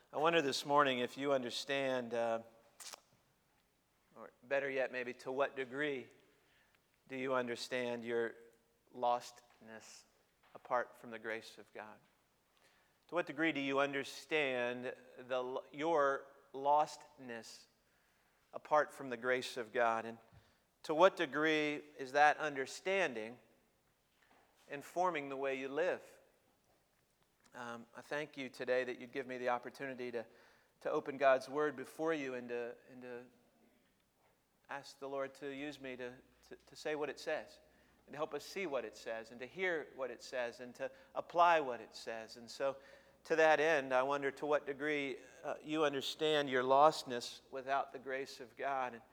I wonder this morning if you understand, or better yet, maybe to what degree do you understand your lostness apart from the grace of God? To what degree do you understand your lostness apart from the grace of God? And to what degree is that understanding informing the way you live? I thank you today that you'd give me the opportunity to open God's Word before you and to ask the Lord to use me to say what it says and to help us see what it says and to hear what it says and to apply what it says. And so to that end, I wonder to what degree you understand your lostness without the grace of God, and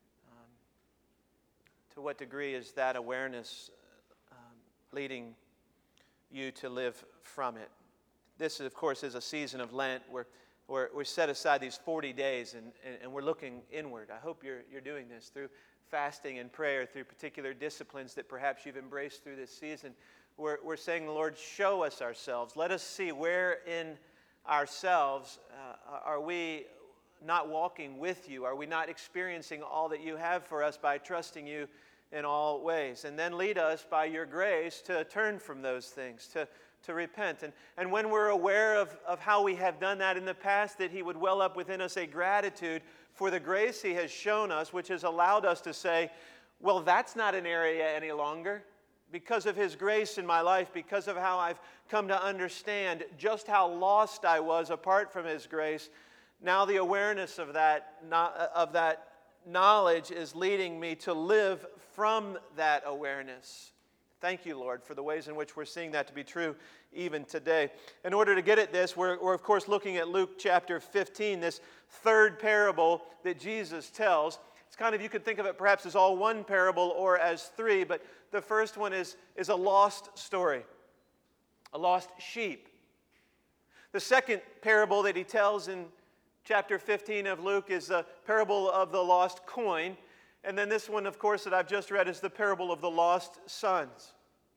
to what degree is that awareness leading you to live from it. This, of course, is a season of Lent where we set aside these 40 days and we're looking inward. I hope you're doing this through fasting and prayer, through particular disciplines that perhaps you've embraced through this season. We're saying, Lord, show us ourselves. Let us see where in ourselves are we not walking with you? Are we not experiencing all that you have for us by trusting you in all ways? And then lead us by your grace to turn from those things, to repent. And when we're aware of how we have done that in the past, that He would well up within us a gratitude for the grace He has shown us, which has allowed us to say, well, that's not an area any longer. Because of His grace in my life, because of how I've come to understand just how lost I was apart from His grace, now the awareness of that knowledge is leading me to live from that awareness. Thank you, Lord, for the ways in which we're seeing that to be true even today. In order to get at this, we're of course looking at Luke chapter 15, this third parable that Jesus tells. It's kind of, you could think of it perhaps as all one parable or as three, but the first one is a lost story, a lost sheep. The second parable that He tells in chapter 15 of Luke is the parable of the lost coin. And then this one, of course, that I've just read is the parable of the lost sons.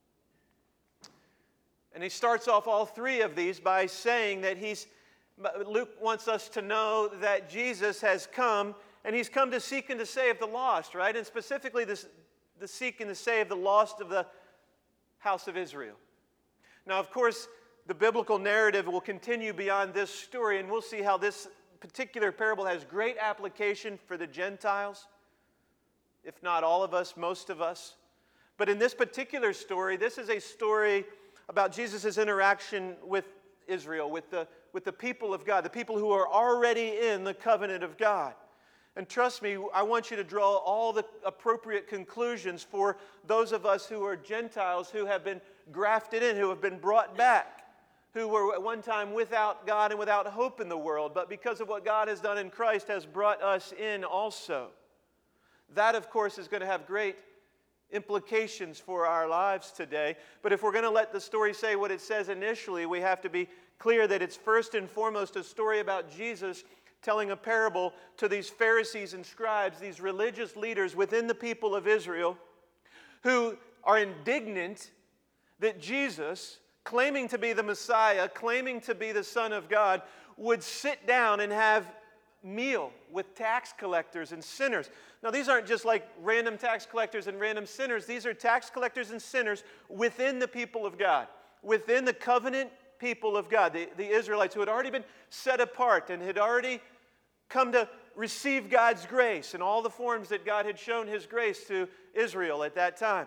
And he starts off all three of these by saying that Luke wants us to know that Jesus has come, and He's come to seek and to save the lost, right? And specifically the seek and to save the lost of the house of Israel. Now, of course, the biblical narrative will continue beyond this story, and we'll see how this particular parable has great application for the Gentiles, if not all of us, most of us. But in this particular story, this is a story about Jesus' interaction with Israel, with the people of God, the people who are already in the covenant of God. And trust me, I want you to draw all the appropriate conclusions for those of us who are Gentiles, who have been grafted in, who have been brought back, who were at one time without God and without hope in the world, but because of what God has done in Christ has brought us in also. That, of course, is going to have great implications for our lives today. But if we're going to let the story say what it says initially, we have to be clear that it's first and foremost a story about Jesus telling a parable to these Pharisees and scribes, these religious leaders within the people of Israel, who are indignant that Jesus, claiming to be the Messiah, claiming to be the Son of God, would sit down and have meal with tax collectors and sinners. Now, these aren't just like random tax collectors and random sinners. These are tax collectors and sinners within the people of God, within the covenant people of God, the Israelites who had already been set apart and had already come to receive God's grace in all the forms that God had shown His grace to Israel at that time.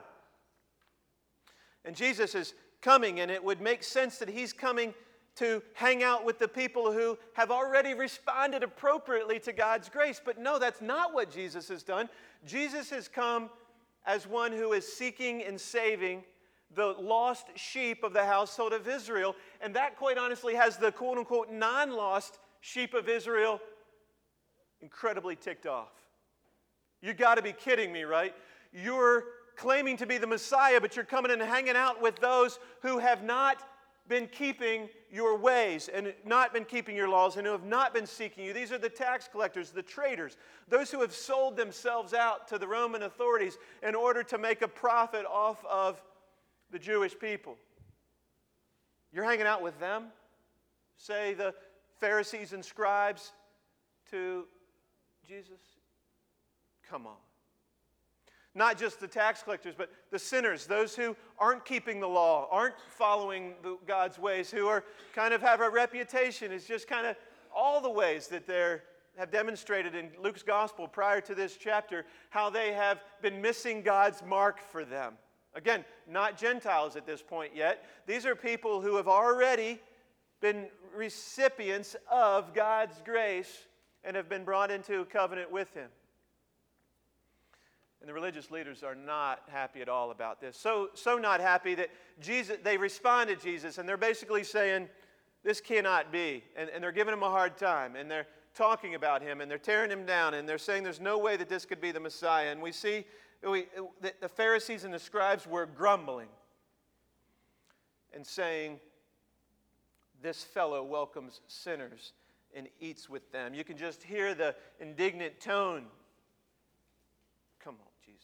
And Jesus is coming, and it would make sense that He's coming to hang out with the people who have already responded appropriately to God's grace. But no, that's not what Jesus has done. Jesus has come as one who is seeking and saving the lost sheep of the household of Israel. And that, quite honestly, has the quote-unquote non-lost sheep of Israel incredibly ticked off. You got to be kidding me, right? You're claiming to be the Messiah, but you're coming and hanging out with those who have not been keeping your ways and not been keeping your laws and who have not been seeking you. These are the tax collectors, the traitors, those who have sold themselves out to the Roman authorities in order to make a profit off of the Jewish people. You're hanging out with them? Say the Pharisees and scribes to Jesus? Come on. Not just the tax collectors, but the sinners, those who aren't keeping the law, aren't following God's ways, who are kind of have a reputation. It's just kind of all the ways that they have demonstrated in Luke's gospel prior to this chapter, how they have been missing God's mark for them. Again, not Gentiles at this point yet. These are people who have already been recipients of God's grace and have been brought into a covenant with Him. And the religious leaders are not happy at all about this. So not happy that they respond to Jesus, and they're basically saying, this cannot be. And they're giving Him a hard time, and they're talking about Him, and they're tearing Him down, and they're saying there's no way that this could be the Messiah. And we see that the Pharisees and the scribes were grumbling and saying, this fellow welcomes sinners and eats with them. You can just hear the indignant tone. Come on, Jesus.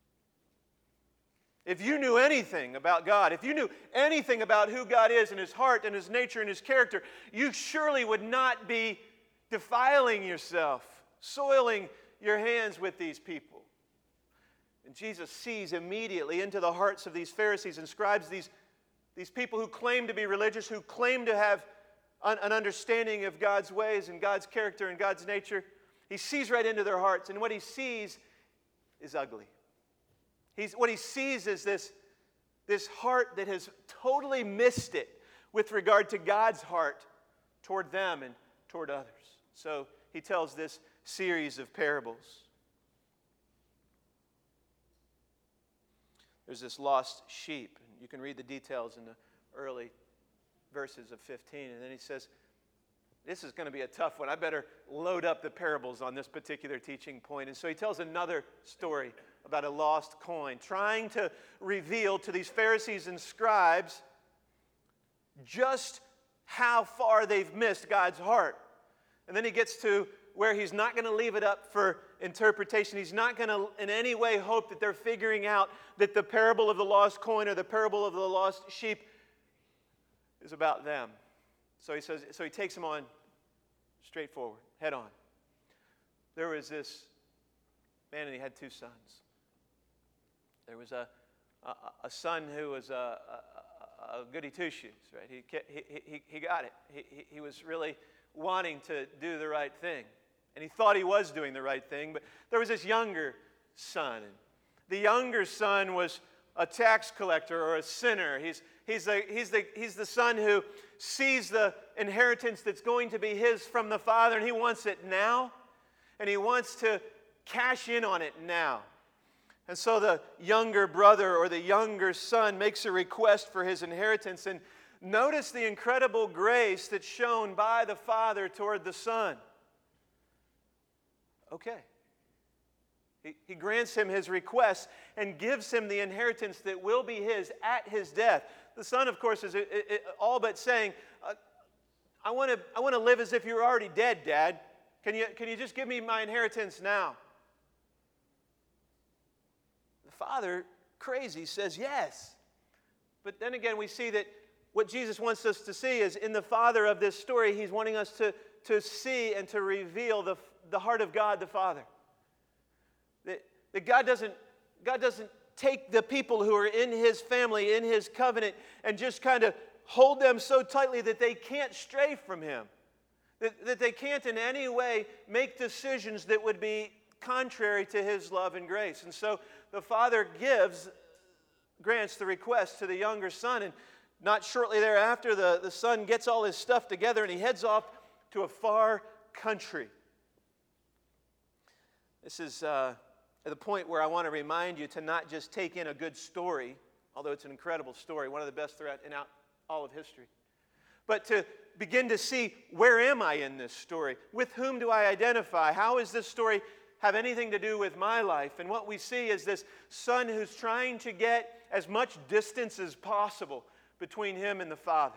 If you knew anything about God, if you knew anything about who God is and His heart and His nature and His character, you surely would not be defiling yourself, soiling your hands with these people. And Jesus sees immediately into the hearts of these Pharisees and scribes, these people who claim to be religious, who claim to have an understanding of God's ways and God's character and God's nature. He sees right into their hearts, and what He sees is ugly. What He sees is this heart that has totally missed it with regard to God's heart toward them and toward others. So He tells this series of parables. There's this lost sheep. And you can read the details in the early verses of 15. And then He says, this is going to be a tough one. I better load up the parables on this particular teaching point. And so He tells another story about a lost coin, trying to reveal to these Pharisees and scribes just how far they've missed God's heart. And then He gets to where He's not going to leave it up for interpretation. He's not going to in any way hope that they're figuring out that the parable of the lost coin or the parable of the lost sheep is about them. So He takes them on straightforward, head on. There was this man, and he had two sons. There was a son who was a goody two-shoes, right? He got it. He was really wanting to do the right thing. And he thought he was doing the right thing, but there was this younger son. And the younger son was a tax collector or a sinner. He's the son who sees the inheritance that's going to be his from the father, and he wants it now, and he wants to cash in on it now. And so the younger brother or the younger son makes a request for his inheritance, and notice the incredible grace that's shown by the father toward the son. Okay. He grants him his request and gives him the inheritance that will be his at his death. The son, of course, is all but saying, I want to live as if you're already dead, Dad. Can you just give me my inheritance now? The father, crazy, says yes. But then again, we see that what Jesus wants us to see is in the father of this story, He's wanting us to see and to reveal the heart of God the Father. That God doesn't take the people who are in His family, in His covenant, and just kind of hold them so tightly that they can't stray from Him. That they can't in any way make decisions that would be contrary to His love and grace. And so the Father grants the request to the younger son, and not shortly thereafter, the son gets all his stuff together and he heads off to a far country. This is at the point where I want to remind you to not just take in a good story, although it's an incredible story, one of the best throughout all of history, but to begin to see, where am I in this story? With whom do I identify? How does this story have anything to do with my life? And what we see is this son who's trying to get as much distance as possible between him and the Father.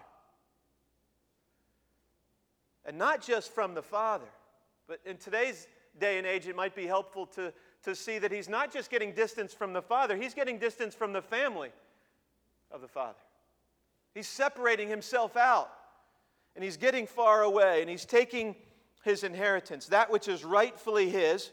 And not just from the Father, but in today's day and age, it might be helpful to see that he's not just getting distance from the Father, he's getting distance from the family of the Father. He's separating himself out. and he's getting far away, and he's taking his inheritance, that which is rightfully his,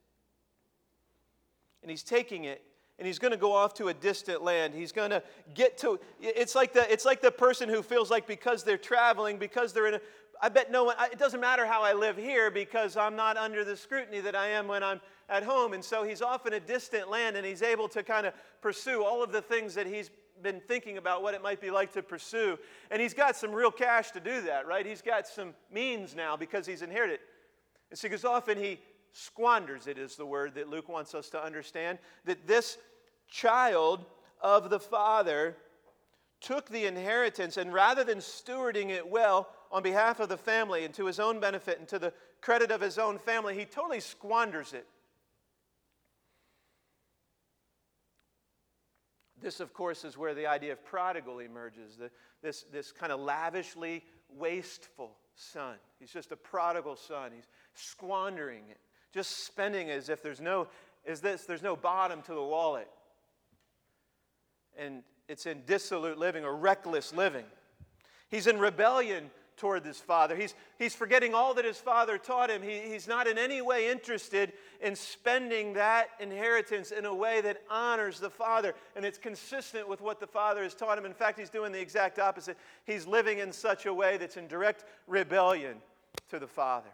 and he's taking it, and he's going to go off to a distant land. He's going to get to, it's like the person who feels like because they're traveling, because they're in a, I bet no one, it doesn't matter how I live here because I'm not under the scrutiny that I am when I'm at home. And so he's off in a distant land, and he's able to kind of pursue all of the things that he's been thinking about what it might be like to pursue. And he's got some real cash to do that, right? He's got some means now because he's inherited. And so he goes off and he squanders it, is the word that Luke wants us to understand. That this child of the father took the inheritance, and rather than stewarding it well on behalf of the family and to his own benefit and to the credit of his own family, he totally squanders it. This, of course, is where the idea of prodigal emerges, this kind of lavishly wasteful son. He's just a prodigal son. He's squandering it, just spending as if there's no bottom to the wallet. And it's in dissolute living or reckless living. He's in rebellion toward his father. He's forgetting all that his father taught him. He's not in any way interested in spending that inheritance in a way that honors the father, and it's consistent with what the father has taught him. In fact, he's doing the exact opposite. He's living in such a way that's in direct rebellion to the father.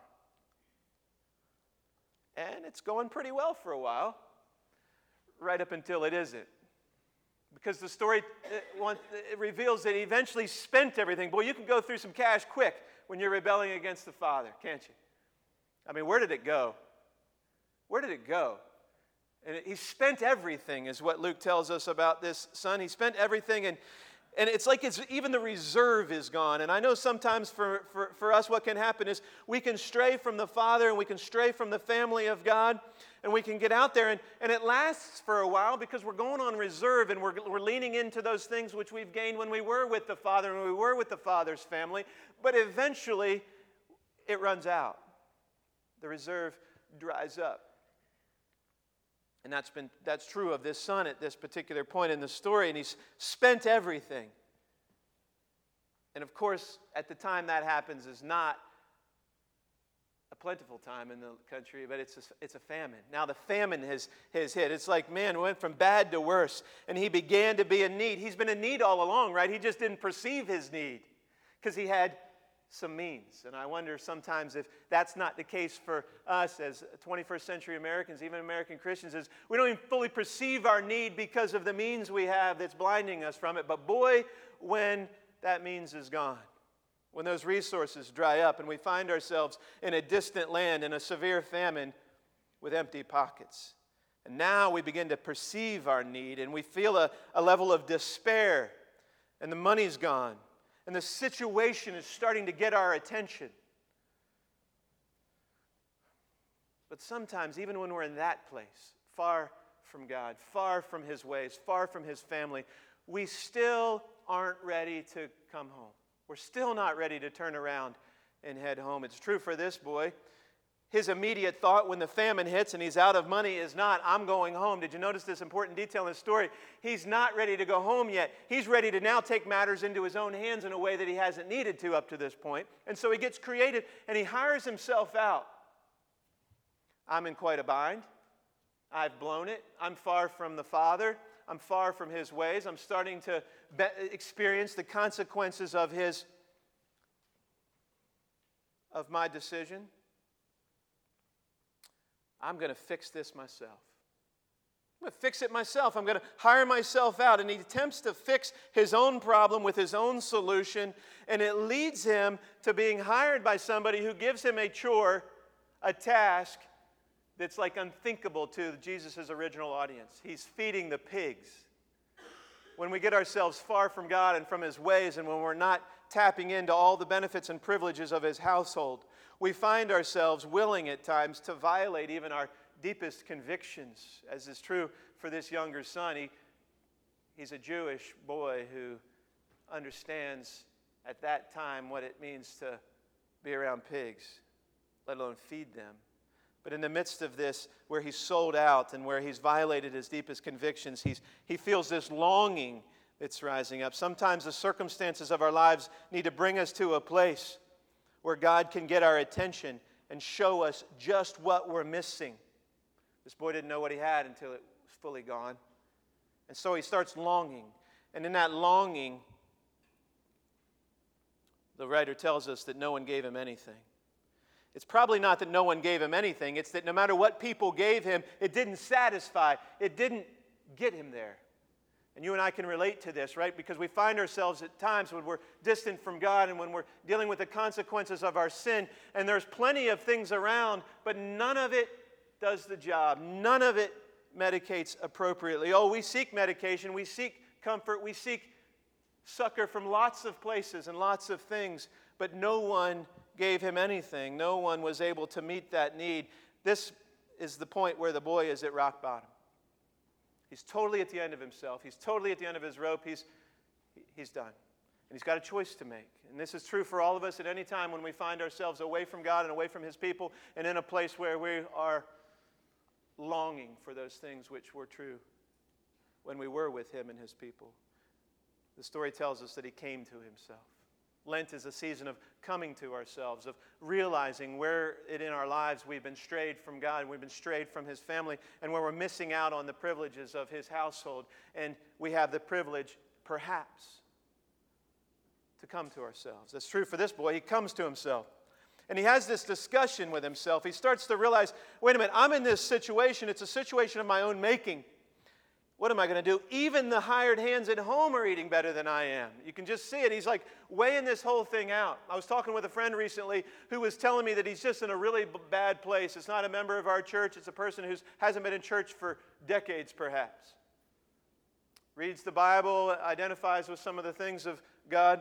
And it's going pretty well for a while, right up until it isn't. Because the story it reveals that he eventually spent everything. Boy, you can go through some cash quick when you're rebelling against the father, can't you? I mean, where did it go? Where did it go? And he spent everything, is what Luke tells us about this son. He spent everything, and it's like even the reserve is gone. And I know sometimes for us what can happen is we can stray from the Father and we can stray from the family of God, and we can get out there, and it lasts for a while because we're going on reserve, and we're leaning into those things which we've gained when we were with the Father and we were with the Father's family. But eventually it runs out. The reserve dries up. And that's true of this son at this particular point in the story, and he's spent everything. And of course, at the time that happens is not a plentiful time in the country, but it's a famine. Now the famine has hit. It's like, man, went from bad to worse, and he began to be in need. He's been in need all along, right? He just didn't perceive his need because he had some means. And I wonder sometimes if that's not the case for us as 21st century Americans, even American Christians, is we don't even fully perceive our need because of the means we have that's blinding us from it. But boy, when that means is gone, when those resources dry up and we find ourselves in a distant land in a severe famine with empty pockets. And now we begin to perceive our need, and we feel a level of despair, and the money's gone. And the situation is starting to get our attention. But sometimes, even when we're in that place, far from God, far from His ways, far from His family, we still aren't ready to come home. We're still not ready to turn around and head home. It's true for this boy. His immediate thought when the famine hits and he's out of money is not, I'm going home. Did you notice this important detail in the story? He's not ready to go home yet. He's ready to now take matters into his own hands in a way that he hasn't needed to up to this point. And so he gets creative and he hires himself out. I'm in quite a bind. I've blown it. I'm far from the Father. I'm far from His ways. I'm starting to experience the consequences of my decision. I'm going to fix this myself. I'm going to fix it myself. I'm going to hire myself out. And he attempts to fix his own problem with his own solution. And it leads him to being hired by somebody who gives him a chore, a task that's like unthinkable to Jesus' original audience. He's feeding the pigs. When we get ourselves far from God and from His ways, and when we're not tapping into all the benefits and privileges of His household, we find ourselves willing at times to violate even our deepest convictions, as is true for this younger son. He's a Jewish boy who understands at that time what it means to be around pigs, let alone feed them. But in the midst of this, where he's sold out and where he's violated his deepest convictions, he feels this longing that's rising up. Sometimes the circumstances of our lives need to bring us to a place where God can get our attention and show us just what we're missing. This boy didn't know what he had until it was fully gone. And so he starts longing. And in that longing, the writer tells us that no one gave him anything. It's probably not that no one gave him anything. It's that no matter what people gave him, it didn't satisfy. It didn't get him there. And you and I can relate to this, right? Because we find ourselves at times when we're distant from God and when we're dealing with the consequences of our sin. And there's plenty of things around, but none of it does the job. None of it medicates appropriately. Oh, we seek medication. We seek comfort. We seek succor from lots of places and lots of things. But no one gave him anything. No one was able to meet that need. This is the point where the boy is at rock bottom. He's totally at the end of himself. He's totally at the end of his rope. He's done. And he's got a choice to make. And this is true for all of us at any time when we find ourselves away from God and away from His people and in a place where we are longing for those things which were true when we were with Him and His people. The story tells us that He came to Himself. Lent is a season of coming to ourselves, of realizing where in our lives we've been strayed from God, we've been strayed from His family, and where we're missing out on the privileges of His household. And we have the privilege, perhaps, to come to ourselves. That's true for this boy. He comes to himself. And he has this discussion with himself. He starts to realize, wait a minute, I'm in this situation. It's a situation of my own making. What am I going to do? Even the hired hands at home are eating better than I am. You can just see it. He's like weighing this whole thing out. I was talking with a friend recently who was telling me that he's just in a really bad place. It's not a member of our church. It's a person who hasn't been in church for decades, perhaps. Reads the Bible, identifies with some of the things of God.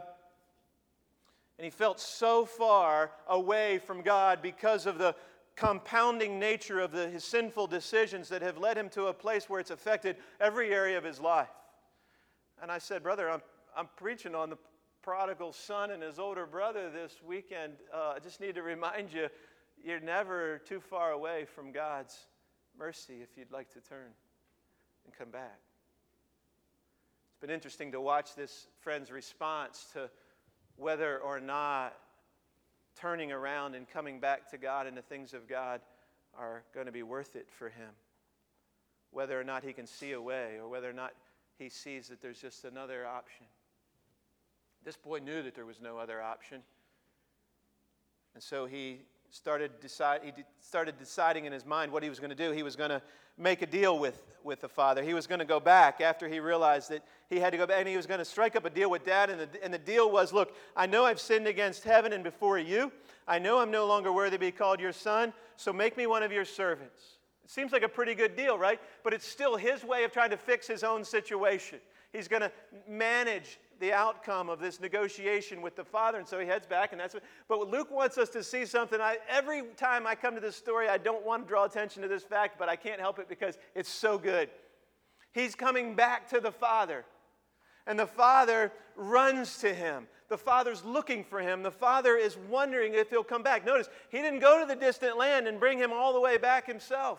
And he felt so far away from God because of the compounding nature of his sinful decisions that have led him to a place where it's affected every area of his life. And I said, brother, I'm preaching on the prodigal son and his older brother this weekend. I just need to remind you, you're never too far away from God's mercy if you'd like to turn and come back. It's been interesting to watch this friend's response to whether or not turning around and coming back to God and the things of God are going to be worth it for him. Whether or not he can see a way, or whether or not he sees that there's just another option. This boy knew that there was no other option. And so he started deciding in his mind what he was going to do. He was going to make a deal with the father. He was going to go back after he realized that he had to go back, and he was going to strike up a deal with Dad. And the deal was, look, I know I've sinned against heaven and before you. I know I'm no longer worthy to be called your son, so make me one of your servants. It seems like a pretty good deal, right? But it's still his way of trying to fix his own situation. He's going to manage the outcome of this negotiation with the father, and so he heads back, and but Luke wants us to see something. Every time I come to this story, I don't want to draw attention to this fact, but I can't help it because it's so good. He's coming back to the father, and the father runs to him. The father's looking for him. The father is wondering if he'll come back. Notice, he didn't go to the distant land and bring him all the way back himself.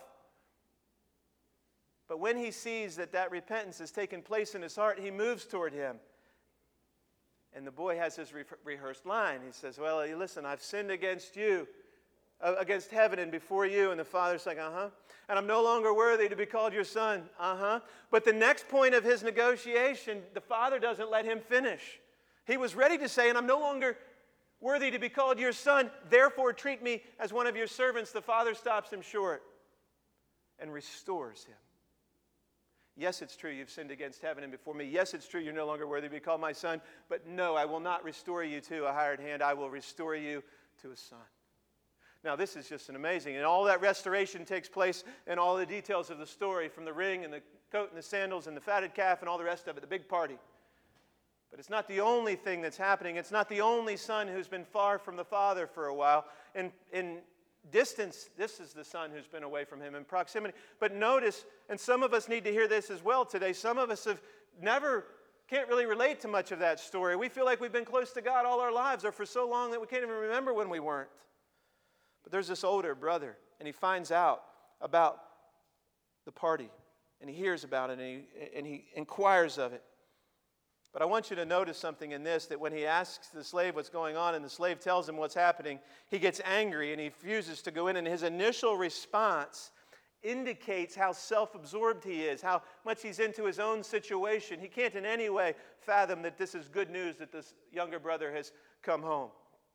But when he sees that repentance has taken place in his heart, he moves toward him. And the boy has his rehearsed line. He says, well, listen, I've sinned against you, against heaven and before you. And the father's like, uh-huh. And I'm no longer worthy to be called your son. Uh-huh. But the next point of his negotiation, the father doesn't let him finish. He was ready to say, and I'm no longer worthy to be called your son, therefore treat me as one of your servants. The father stops him short and restores him. Yes, it's true you've sinned against heaven and before me. Yes, it's true you're no longer worthy to be called my son. But no, I will not restore you to a hired hand. I will restore you to a son. Now, this is just an amazing. And all that restoration takes place in all the details of the story, from the ring and the coat and the sandals and the fatted calf and all the rest of it, the big party. But it's not the only thing that's happening. It's not the only son who's been far from the father for a while. In distance, this is the son who's been away from him. In proximity. But notice, and some of us need to hear this as well today, some of us can't really relate to much of that story. We feel like we've been close to God all our lives, or for so long that we can't even remember when we weren't. But there's this older brother, and he finds out about the party, and he hears about it, and he inquires of it. But I want you to notice something in this, that when he asks the slave what's going on and the slave tells him what's happening, he gets angry and he refuses to go in. And his initial response indicates how self-absorbed he is, how much he's into his own situation. He can't in any way fathom that this is good news, that this younger brother has come home.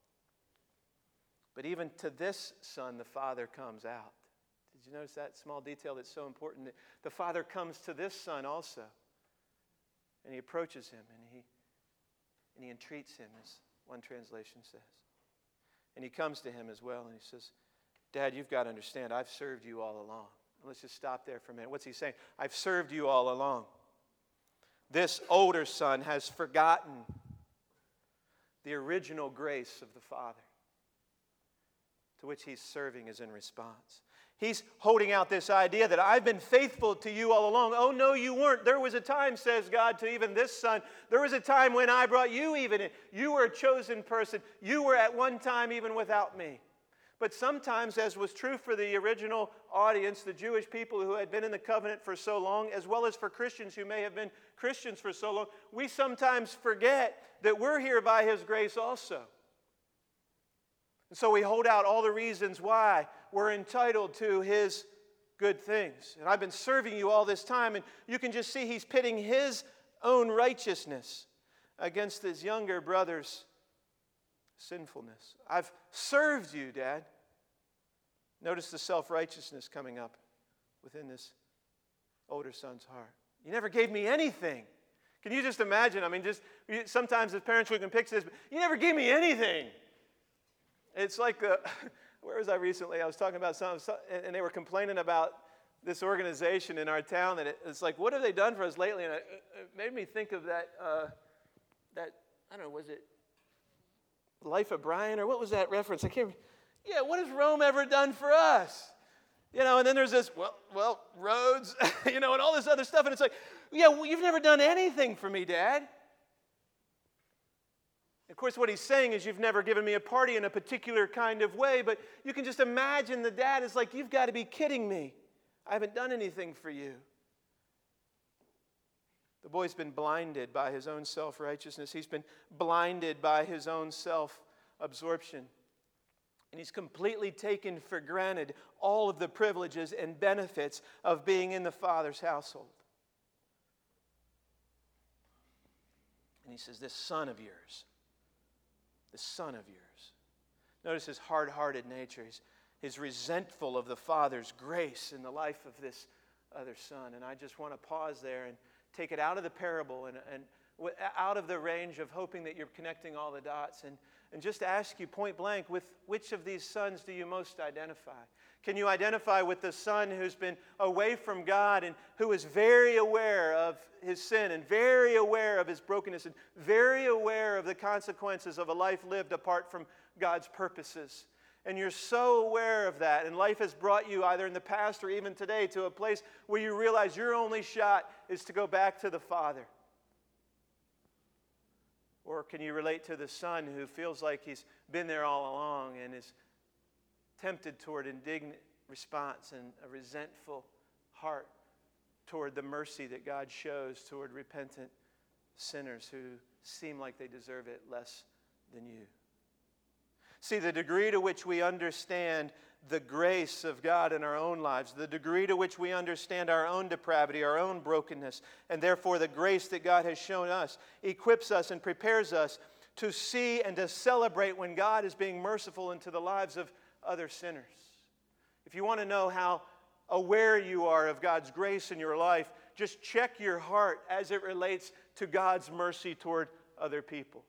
But even to this son, the father comes out. Did you notice that small detail that's so important? The father comes to this son also. And he approaches him and he entreats him, as one translation says. And he comes to him as well and he says, Dad, you've got to understand, I've served you all along. Let's just stop there for a minute. What's he saying? I've served you all along. This older son has forgotten the original grace of the Father, to which he's serving as in response. He's holding out this idea that I've been faithful to you all along. Oh, no, you weren't. There was a time, says God to even this son, there was a time when I brought you even in. You were a chosen person. You were at one time even without me. But sometimes, as was true for the original audience, the Jewish people who had been in the covenant for so long, as well as for Christians who may have been Christians for so long, we sometimes forget that we're here by His grace also. And so we hold out all the reasons why we're entitled to His good things. And I've been serving you all this time, and you can just see He's pitting His own righteousness against His younger brother's sinfulness. I've served you, Dad. Notice the self-righteousness coming up within this older son's heart. You never gave me anything. Can you just imagine? I mean, sometimes as parents we can picture this, but you never gave me anything. It's like where was I recently? I was talking about something, and they were complaining about this organization in our town, that it's like, what have they done for us lately? And it made me think of that, I don't know, was it Life of Brian, or what was that reference? I can't remember. Yeah, what has Rome ever done for us? You know, and then there's this, well, roads, you know, and all this other stuff, and it's like, yeah, well, you've never done anything for me, Dad. Of course, what he's saying is you've never given me a party in a particular kind of way, but you can just imagine the dad is like, you've got to be kidding me. I haven't done anything for you. The boy's been blinded by his own self-righteousness. He's been blinded by his own self-absorption. And he's completely taken for granted all of the privileges and benefits of being in the Father's household. And he says, this son of yours, notice his hard-hearted nature. He's resentful of the Father's grace in the life of this other son. And I just want to pause there and take it out of the parable and out of the range of hoping that you're connecting all the dots, and just ask you point blank, with which of these sons do you most identify? Can you identify with the son who's been away from God and who is very aware of his sin and very aware of his brokenness and very aware of the consequences of a life lived apart from God's purposes? And you're so aware of that, and life has brought you either in the past or even today to a place where you realize your only shot is to go back to the Father. Or can you relate to the son who feels like he's been there all along and is tempted toward indignant response and a resentful heart toward the mercy that God shows toward repentant sinners who seem like they deserve it less than you? See, the degree to which we understand the grace of God in our own lives, the degree to which we understand our own depravity, our own brokenness, and therefore the grace that God has shown us, equips us and prepares us to see and to celebrate when God is being merciful into the lives of other sinners. If you want to know how aware you are of God's grace in your life, just check your heart as it relates to God's mercy toward other people.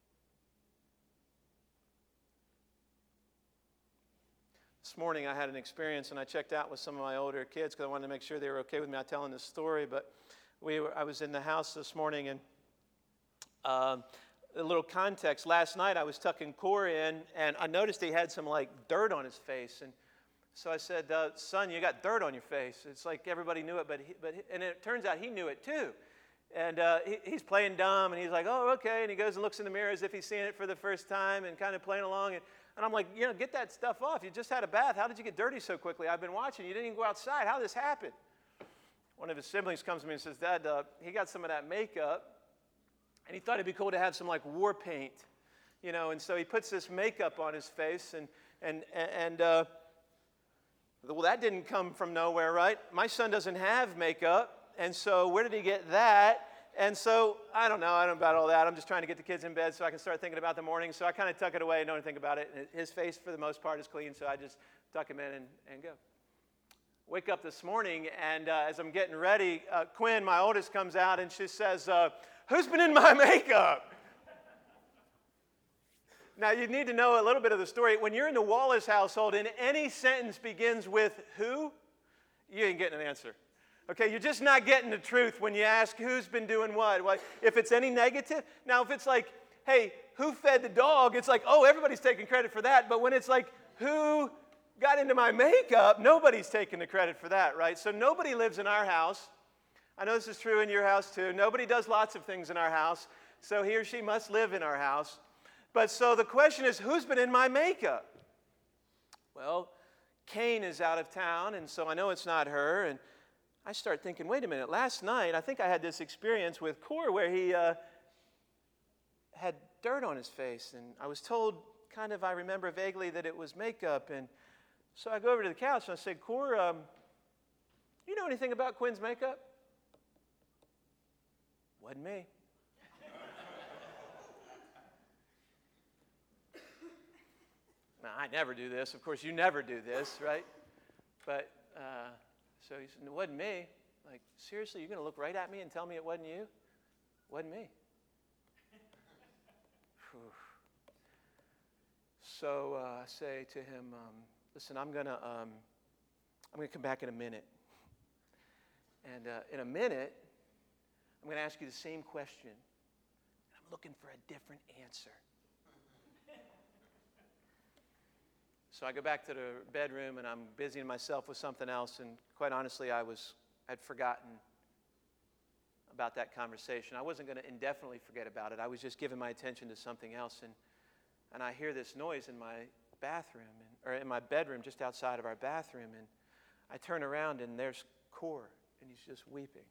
This morning I had an experience, and I checked out with some of my older kids because I wanted to make sure they were okay with me telling this story. But I was in the house this morning, and a little context. Last night I was tucking Corey in, and I noticed he had some dirt on his face. And so I said, "Son, you got dirt on your face." It's like everybody knew it, and it turns out he knew it too. And he's playing dumb, and he's like, "Oh, okay." And he goes and looks in the mirror as if he's seeing it for the first time, and kind of playing along. And I'm like, get that stuff off. You just had a bath. How did you get dirty so quickly? I've been watching. You didn't even go outside. How did this happen? One of his siblings comes to me and says, "Dad, he got some of that makeup, And he thought it'd be cool to have some like war paint, and so he puts this makeup on his face, well, that didn't come from nowhere, right? My son doesn't have makeup, and so where did he get that? And so, I don't know about all that. I'm just trying to get the kids in bed so I can start thinking about the morning, so I kind of tuck it away and don't think about it. And his face, for the most part, is clean, so I just tuck him in and go. Wake up this morning, and as I'm getting ready, Quinn, my oldest, comes out, and she says, who's been in my makeup? Now, you need to know a little bit of the story. When you're in the Wallace household and any sentence begins with who, you ain't getting an answer. Okay, you're just not getting the truth when you ask who's been doing what. Like, if it's any negative, now if it's like, hey, who fed the dog, it's like, oh, everybody's taking credit for that. But when it's like, who got into my makeup, nobody's taking the credit for that, right? So nobody lives in our house. I know this is true in your house too. Nobody does lots of things in our house, so he or she must live in our house. But so the question is, who's been in my makeup? Well, Cain is out of town, and so I know it's not her. And I start thinking, wait a minute, last night I think I had this experience with Cor where he had dirt on his face. And I was told, I remember vaguely that it was makeup. And so I go over to the couch and I said, Cor, you know anything about Quinn's makeup? Wasn't me. Now, I never do this. Of course, you never do this, right? But, so he said, it wasn't me. Like, seriously, you're going to look right at me and tell me it wasn't you? Wasn't me. So I say to him, listen, I'm going to come back in a minute. And in a minute, I'm going to ask you the same question. I'm looking for a different answer. So I go back to the bedroom, and I'm busying myself with something else, and quite honestly, I'd forgotten about that conversation. I wasn't going to indefinitely forget about it. I was just giving my attention to something else, and I hear this noise in my bathroom, or in my bedroom just outside of our bathroom, and I turn around, and there's Cor, and he's just weeping.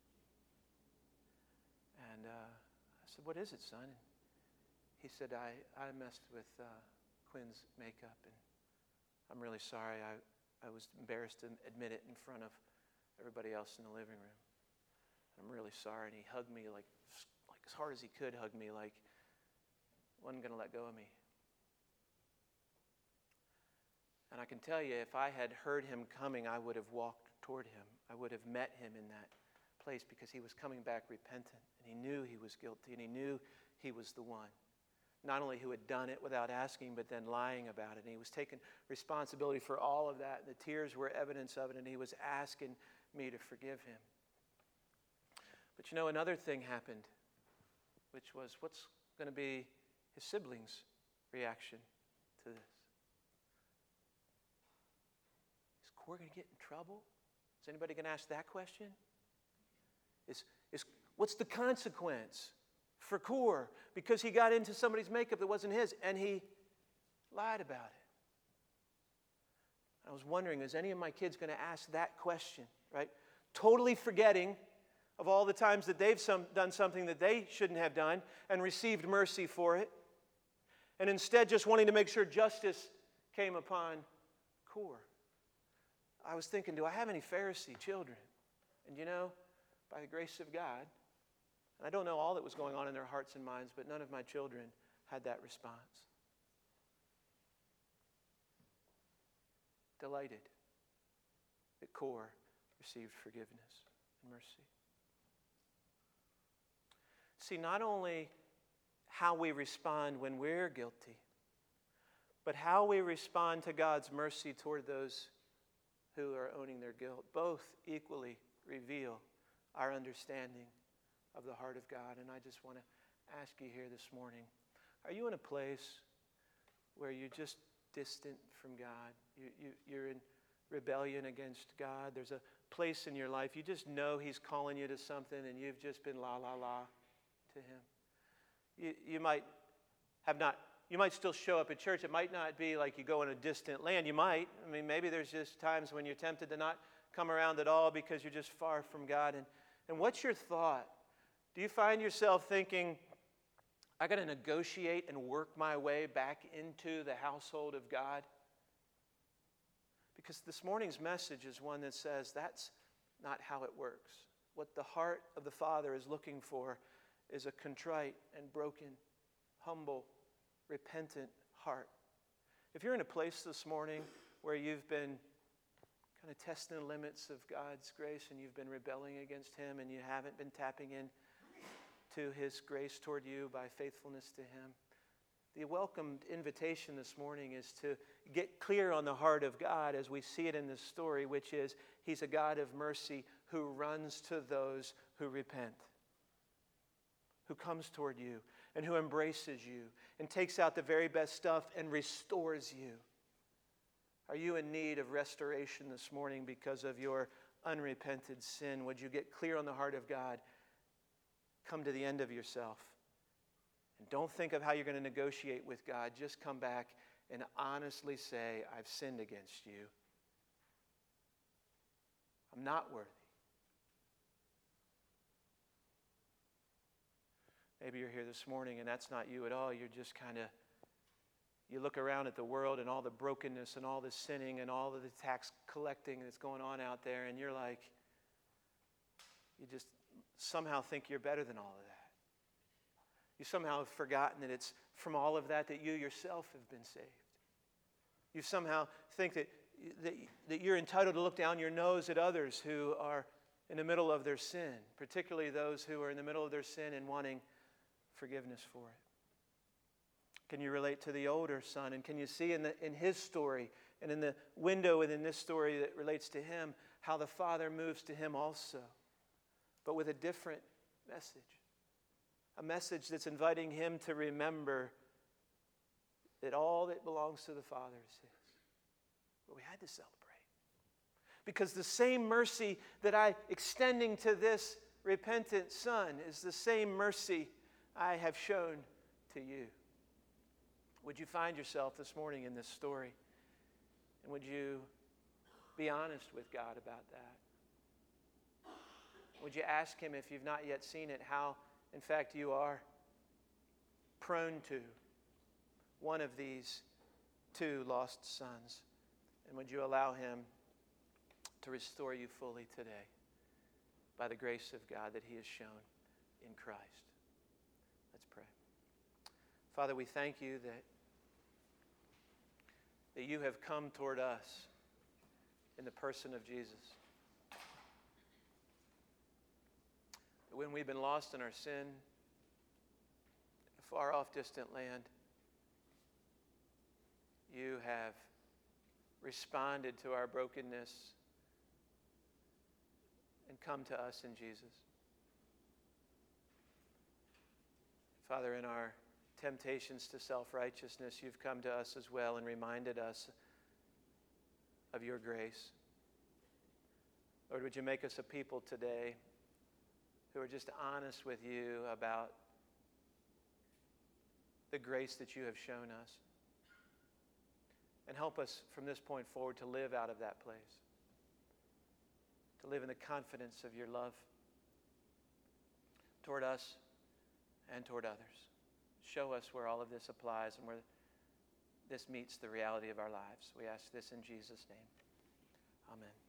And I said, what is it, son? And he said, I messed with Quinn's makeup, and I'm really sorry. I was embarrassed to admit it in front of everybody else in the living room. I'm really sorry. And he hugged me like as hard as he could hug me, like wasn't going to let go of me. And I can tell you, if I had heard him coming, I would have walked toward him. I would have met him in that place because he was coming back repentant. And he knew he was guilty, and he knew he was the one. Not only who had done it without asking, but then lying about it. And he was taking responsibility for all of that. The tears were evidence of it, and he was asking me to forgive him. But another thing happened, which was what's going to be his siblings' reaction to this. Is Cor going to get in trouble? Is anybody going to ask that question? What's the consequence for Cor because he got into somebody's makeup that wasn't his and he lied about it? I was wondering, is any of my kids going to ask that question, right? Totally forgetting of all the times that they've done something that they shouldn't have done and received mercy for it, and instead just wanting to make sure justice came upon Cor. I was thinking, do I have any Pharisee children? And by the grace of God, and I don't know all that was going on in their hearts and minds, but none of my children had that response. Delighted that Cor received forgiveness and mercy. See, not only how we respond when we're guilty, but how we respond to God's mercy toward those who are owning their guilt, both equally reveal our understanding of the heart of God. And I just want to ask you here this morning, are you in a place where you're just distant from God? You're in rebellion against God. There's a place in your life, you just know He's calling you to something and you've just been la la la to Him. You might still show up at church. It might not be like you go in a distant land. You might. Maybe there's just times when you're tempted to not come around at all because you're just far from God. And what's your thought? Do you find yourself thinking, I got to negotiate and work my way back into the household of God? Because this morning's message is one that says that's not how it works. What the heart of the Father is looking for is a contrite and broken, humble, repentant heart. If you're in a place this morning where you've been kind of testing the limits of God's grace and you've been rebelling against Him and you haven't been tapping in to His grace toward you by faithfulness to Him, the welcomed invitation this morning is to get clear on the heart of God as we see it in this story, which is He's a God of mercy who runs to those who repent, who comes toward you and who embraces you and takes out the very best stuff and restores you. Are you in need of restoration this morning because of your unrepented sin? Would you get clear on the heart of God? Come to the end of yourself. And don't think of how you're going to negotiate with God. Just come back and honestly say, I've sinned against you. I'm not worthy. Maybe you're here this morning and that's not you at all. You're just kind of, you look around at the world and all the brokenness and all the sinning and all of the tax collecting that's going on out there, and you're like, you just somehow think you're better than all of that. You somehow have forgotten that it's from all of that that you yourself have been saved. You somehow think that you're entitled to look down your nose at others who are in the middle of their sin, particularly those who are in the middle of their sin and wanting forgiveness for it. Can you relate to the older son? And can you see in his story and in the window within this story that relates to him how the Father moves to him also, but with a different message? A message that's inviting him to remember that all that belongs to the Father is his. But we had to celebrate. Because the same mercy that I'm extending to this repentant son is the same mercy I have shown to you. Would you find yourself this morning in this story? And would you be honest with God about that? Would you ask Him, if you've not yet seen it, how, in fact, you are prone to one of these two lost sons? And would you allow Him to restore you fully today by the grace of God that He has shown in Christ? Let's pray. Father, we thank you that you have come toward us in the person of Jesus. When we've been lost in our sin, in a far off distant land, you have responded to our brokenness and come to us in Jesus. Father, in our temptations to self-righteousness, you've come to us as well and reminded us of your grace. Lord, would you make us a people today who are just honest with you about the grace that you have shown us. And help us from this point forward to live out of that place, to live in the confidence of your love toward us and toward others. Show us where all of this applies and where this meets the reality of our lives. We ask this in Jesus' name. Amen.